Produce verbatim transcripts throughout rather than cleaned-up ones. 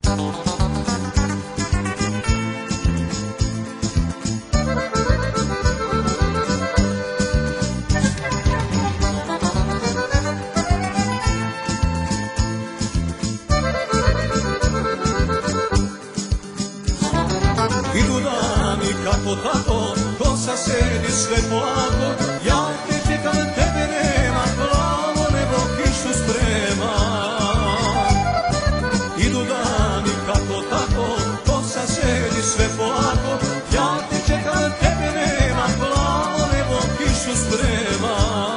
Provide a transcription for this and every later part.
Idu dani kako tako, kosa sedi sve polako, ja te čekam, tebe nema, plavo nebo kišu sprema. Idu dani kako tako, kosa sedi sve polako, ja te čekam, tebe nema, plavo nebo kišu sprema.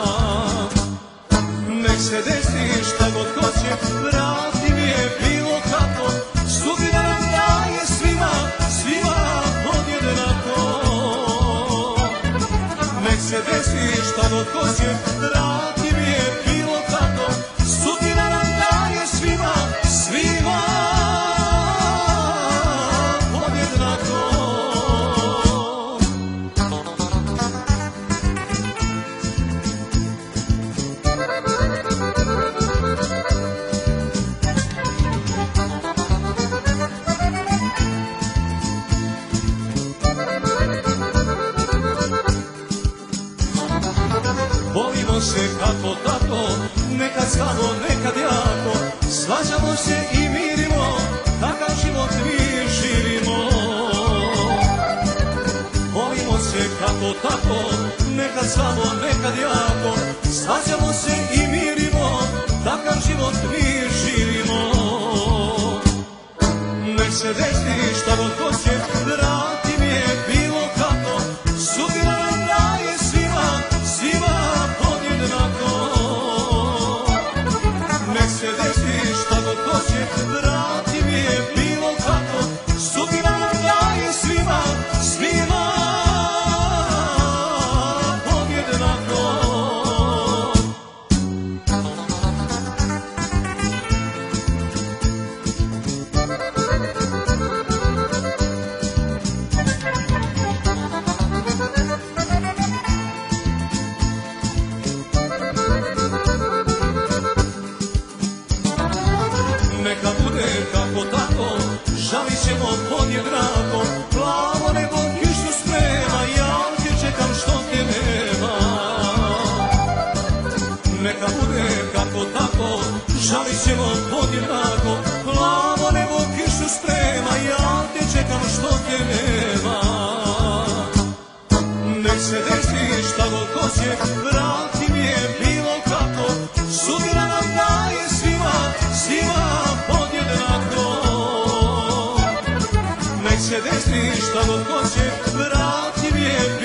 Nek se desi šta god hoće, vrati mi je bilo kako, sudbina nam daje svima, svima podjednako. Nek se desi šta god hoće, vrati mi je bilo kako, sudbina nam daje svima, svima podjednako. Volimo se kako tako, nekad slabo, nekad jako, svađamo se i mirimo, takav život mi živimo. Volimo se kako tako, nekad slabo, nekad jako, svađamo se i mirimo, takav život mi živimo. Nek se desi šta god hoće, vrati mi je bilo kako, sudbina nam daje svima, svima podjednako. Nek se desi šta god hoće, vrati mi je bilo kako, sudbina nam daje svima, svima podjednako. Neka bude kako tako, žalit ćemo podjednako, plavo nebo kišu sprema, ja te čekam što te nema. Neka bude kako tako, žalit ćemo podjednako, plavo nebo kišu sprema, ja te čekam što te nema. Nek se desi šta god hoće, vrati mi je bilo kako, sudbina nam daje svima, svima podjednako. Nek se desi šta god hoće, vrati mi je